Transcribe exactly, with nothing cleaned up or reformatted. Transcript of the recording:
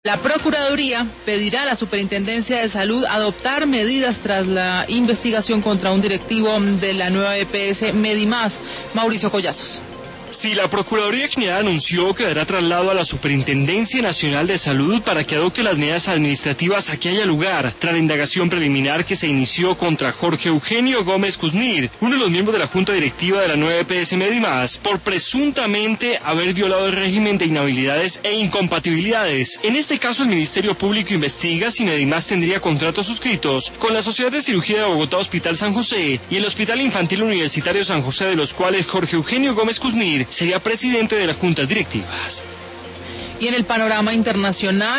La Procuraduría pedirá a la Superintendencia de Salud adoptar medidas tras la investigación contra un directivo de la nueva E P S Medimás, Mauricio Collazos. Sí, la Procuraduría General anunció que dará traslado a la Superintendencia Nacional de Salud para que adopte las medidas administrativas a que haya lugar, tras la indagación preliminar que se inició contra Jorge Eugenio Gómez Kuznir, uno de los miembros de la Junta Directiva de la nueva E P S Medimás, por presuntamente haber violado el régimen de inhabilidades e incompatibilidades. En este caso, el Ministerio Público investiga si Medimás tendría contratos suscritos con la Sociedad de Cirugía de Bogotá Hospital San José y el Hospital Infantil Universitario San José, de los cuales Jorge Eugenio Gómez Kuznir sería presidente de las juntas directivas. Y en el panorama internacional,